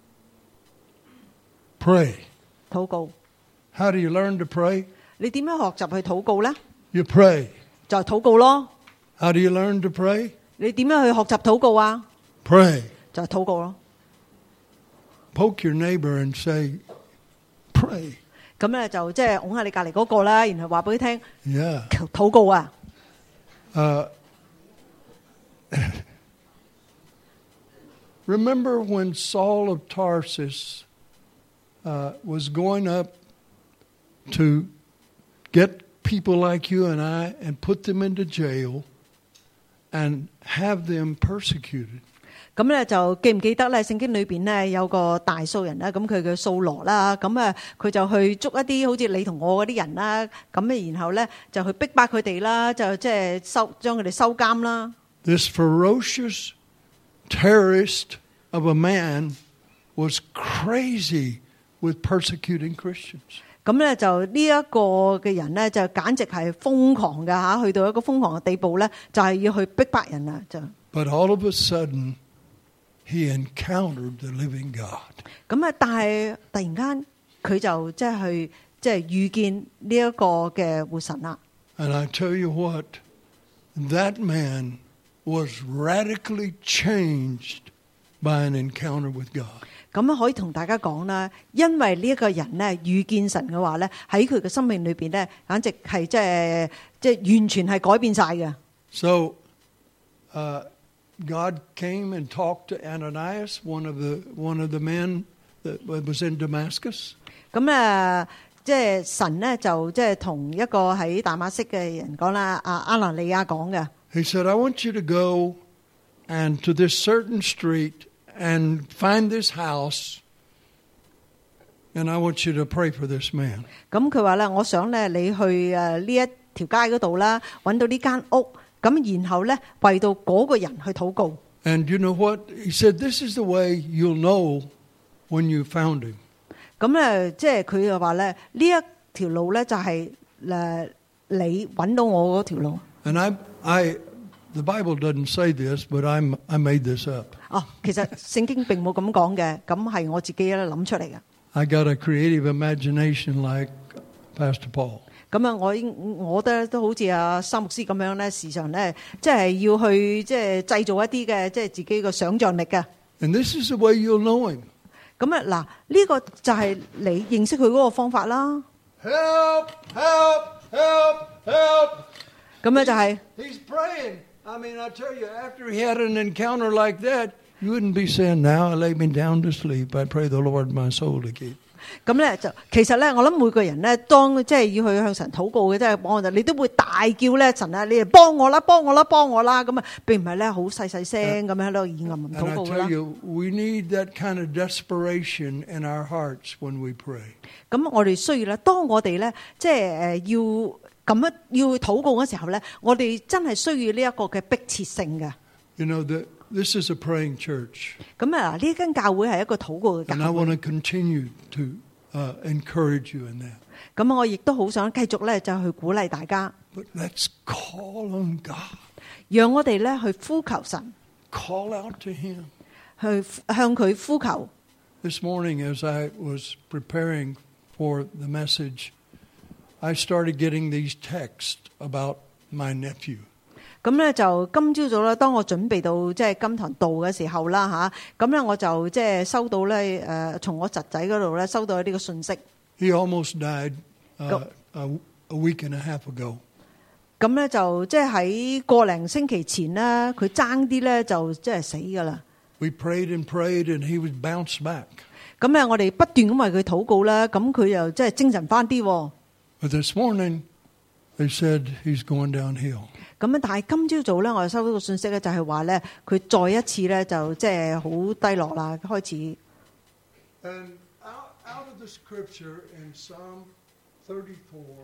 Pray， 禱告。 How do you learn to pray？ 你點樣學習去禱告咧？ You pray， 就係禱告咯。 How do you learn to pray？ 你點樣去學習禱告啊？ Pray， 就係禱告咯。 Poke your neighbor and say。Pray. 咁咧就即係拱下你隔離嗰個啦，然後話俾佢聽， Yeah. 禱告啊。 Uh, remember when Saul of Tarsus uh, was going up to get people like you and I and put them into jail and have them persecuted? 咁咧就記唔記得咧？聖經裏邊咧有個大數人啦，咁佢嘅掃羅啦，咁啊佢就去捉一啲好似你同我嗰啲人啦，咁啊然後咧就去逼迫佢哋啦，就即係收將佢哋收監啦。 This ferocious terrorist of a man was crazy with persecuting Christians. 咁咧就呢一個嘅人咧就簡直係瘋狂㗎嚇，去到一個瘋狂嘅地步咧，就係要去逼迫人啊就。 But all of a sudden, he encountered the living God. 咁啊，但係突然間佢就即係去即係遇見呢一個嘅活神啦。 And I tell you what, that man was radically changed by an encounter with God. 咁可以同大家講啦，因為呢一個人咧遇見神嘅話咧，喺佢嘅生命裏邊咧，簡直係即係即係完全係改變晒嘅。 So, uh, God came and talked to Ananias, one of the one of the men that was in Damascus. 咁啊，即係神咧就即係同一個喺大馬色嘅人講啦，阿阿拿利亞講嘅。 He said, "I want you to go and to this certain street and find this house, and I want you to pray for this man." 咁佢話咧，我想咧你去誒呢一條街嗰度啦，揾到呢間屋。咁然後咧為到嗰個人去禱告。 And you know what? He said, "This is the way you'll know when you found him." 咁咧，即係佢就話咧，呢一條路咧就係誒你揾到我嗰條路。 And I, I, the Bible doesn't say this, but I'm, I made this up. 哦，其實聖經並冇咁講嘅，咁係我自己咧諗出嚟嘅。 I got a creative imagination like Pastor Paul. 咁啊，我我覺得都好似阿三牧師咁樣咧，時常咧，即係要去即係製造一啲嘅，即係自己嘅想像力嘅。 And this is the way you'll know him. 咁啊，嗱，呢個就係你認識佢嗰個方法啦。 Help! Help! Help! Help! 咁咧就係。 He's praying. I mean, I tell you, after he had an encounter like that, you wouldn't be saying, "Now I lay me down to sleep. I pray the Lord my soul to keep." 咁咧就其實咧，我諗每個人咧，當即係要去向神禱告嘅，即係幫我，你都會大叫咧，神啊，你嚟幫我啦，幫我啦，幫我啦，咁啊，並唔係咧好細細聲咁樣喺度以暗禱告啦。 And I tell you, we need that kind of desperation in our hearts when we pray. 咁我哋需要咧，當我哋咧，即係誒要咁樣要去禱告嘅時候咧，我哋真係需要呢一個嘅迫切性嘅。 You know, the, this is a praying church. 咁啊，呢間教會係一個禱告嘅教 And I 會。 want to continue to uh, encourage you in that. 咁我亦都好想繼續咧，就去鼓勵大家。 But let's call on God. 讓我哋咧去呼求神， Call out to Him. 去向佢呼求。 This morning, as I was preparing for the message, I started getting these texts about my nephew. 咁咧就今朝早咧，當我準備到即係今堂道嘅時候啦嚇，咁咧我就即係收到咧誒，從我侄仔嗰度咧收到呢個信息。 He almost died uh, a, a week and a half ago. 咁咧就即係喺個零星期前咧，佢爭啲咧就即係死㗎啦。 We prayed and prayed, and he was bounced back. 咁咧我哋不斷咁為佢禱告啦，咁佢又即係精神翻啲。 But this morning, they said he's going downhill. 咁但係今朝早咧，我哋收到個信息咧，就係話咧，佢再一次咧就即係好低落啦，開始。 And out, out of the scripture in Psalm thirty-four,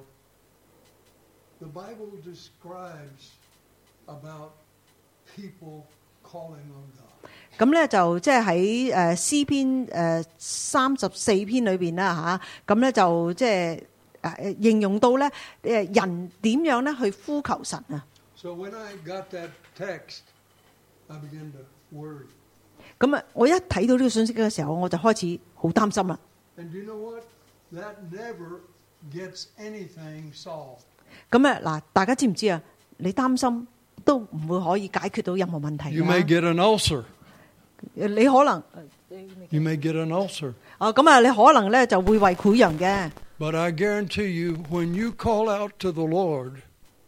the Bible describes about people calling on God. 咁咧就即係喺誒詩篇誒三十四篇裏邊啦嚇，咁咧就即係誒形容到咧誒人點樣咧去呼求神啊。 So when I got that text, I began to worry. 咁啊，我一睇到呢個信息嘅時候，我就開始好擔心啦。 And you know what? That never gets anything solved. 咁啊嗱，大家知唔知啊？你擔心都唔會可以解決到任何問題。 You may get an ulcer. 你可能 You may get an ulcer. 哦，咁啊，你可能咧就會胃潰瘍嘅。 But I guarantee you, when you call out to the Lord,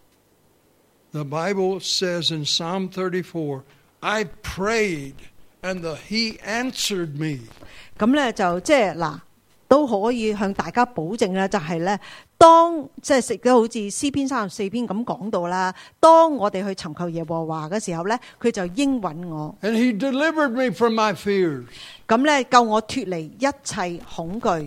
the Bible says in Psalm thirty-four, I prayed and the, He answered me. 咁咧就即係嗱，都可以向大家保證咧，就係咧，當即係食咗好似詩篇三十四篇咁講到啦，當我哋去尋求耶和華嘅時候咧，佢就應允我。 And He delivered me from my fears. 咁咧救我脫離一切恐懼。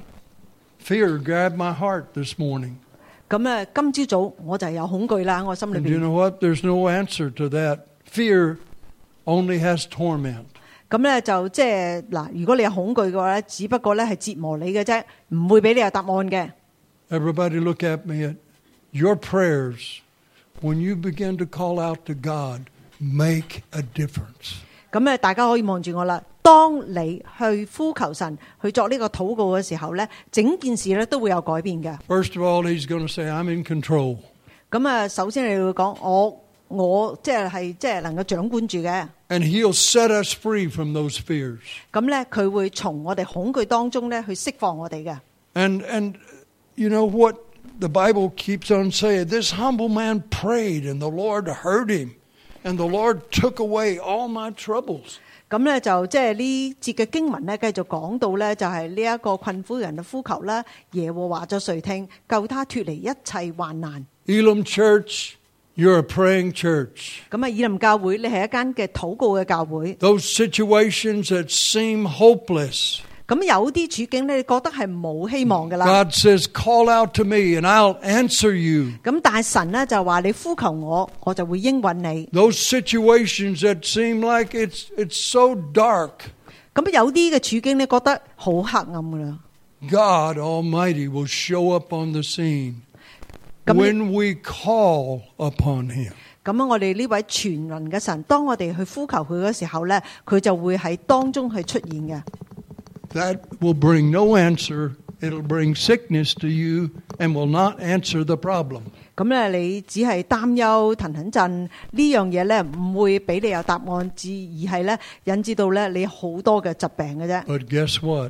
Fear grabbed my heart this morning. 咁咧，今朝早我就有恐懼啦，我心裏 And you 邊。 know what? There's no answer to that. Fear only has torment. 咁咧就即係嗱，如果你有恐懼嘅話咧，只不過咧係折磨你嘅啫，唔會俾你有答案嘅。 Everybody look at me. Your prayers, when you begin to call out to God, make a difference. 咁咧，大家可以望住我啦。當你去呼求神，去作呢個禱告嘅時候咧，整件事咧都會有改變嘅。 First of all, He's going to say, I'm in control. 咁啊，首先你會講我我即係係即係能夠掌管住嘅。 And He'll set us free from those fears. 咁咧，佢會從我哋恐懼當中咧去釋放我哋嘅。 And and you know what the Bible keeps on saying? This humble man prayed, and the Lord heard him, and the Lord took away all my troubles. 咁咧就即係呢節嘅經文咧，繼續講到咧就係呢一個困苦人嘅呼求啦，耶和華就垂聽，救他脫離一切患難。 Elam Church, you're a praying church. 咁啊，以林教會，你係一間嘅禱告嘅教會。 Those situations that seem hopeless, 咁有啲處境咧，你覺得係冇希望噶啦。 God says, call out to me and I'll answer you. 咁但係神咧就話你呼求我，我就會應允你。 Those situations that seem like it's it's so dark, 咁有啲嘅處境你覺得好黑暗噶啦。 God Almighty will show up on the scene 咁 when we call upon Him. 咁啊，我哋呢位全能嘅神，當我哋去呼求佢嘅時候咧，佢就會喺當中去出現嘅。 That will bring no answer. It'll bring sickness to you and will not answer the problem. 咁咧，你只係擔憂騰騰震呢樣嘢咧，唔會俾你有答案，至而係咧引致到咧你好多嘅疾病嘅啫。 But guess what?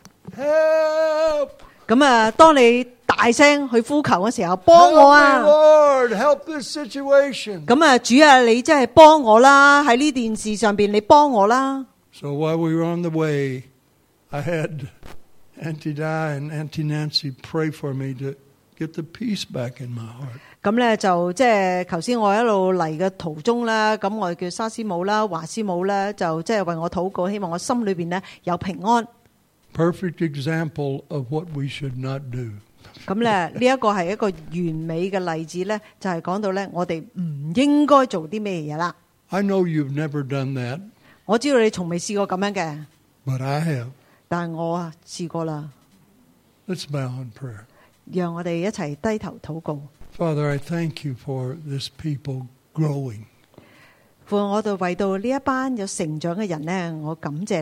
Help! 咁啊，當你大聲去呼求嘅時候，幫我 Help 啊！ me, Lord! Help this situation. 咁啊，主啊，你真係幫我啦！喺呢件事上邊，你幫我啦。 So while we were on the way, I had Auntie Di and Auntie Nancy pray for me to get the peace back in my heart. 咁咧就即係頭先我一路嚟嘅途中啦，咁我叫沙師母啦、華師母咧，就即係為我禱告，希望我心裏邊咧有平安。 Perfect example of what we should not do. 咁咧呢一個係一個完美嘅例子咧，就係講到咧我哋唔應該做啲咩嘢啦。 I know you've never done that, 我知道你從未試過咁樣嘅， but I have. 但係我啊試過啦。 Let's bow in prayer. 讓我哋一齊低頭禱告。 Father, I thank you for this people growing. 父，我哋為到呢一班有成長嘅人呢，我感謝你。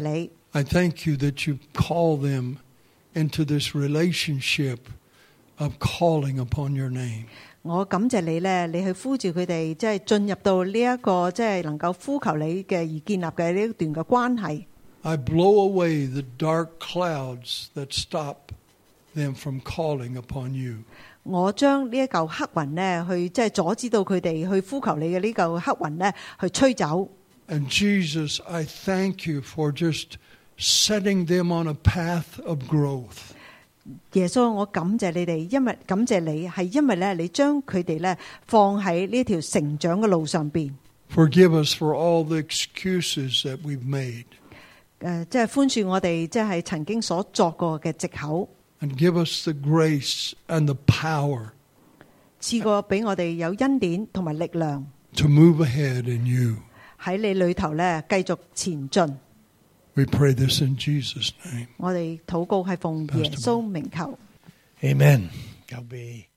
I thank you that you call them into this relationship of calling upon your name. 我感謝你咧，你去呼召佢哋，即係進入到呢一個即係能夠呼求你嘅而建立嘅呢一段嘅關係。 I blow away the dark clouds that stop them from calling upon you. 我將呢一嚿黑雲咧，去即係阻止到佢哋去呼求你嘅呢嚿黑雲咧，去吹走。 And Jesus, I thank you for just setting them on a path of growth. 耶穌，我感謝你哋，因為感謝你係因為咧，你將佢哋咧放喺呢條成長嘅路上邊。 Forgive us for all the excuses that we've made. 誒，即係寬恕我哋，即係曾經所作過嘅藉口。 And give us the grace and the power 賜過俾我哋有恩典同埋力量 to move ahead in you. 喺你裏頭咧繼續前進。 We pray this in Jesus' name. 我哋禱告係奉耶穌名求。 Amen. God be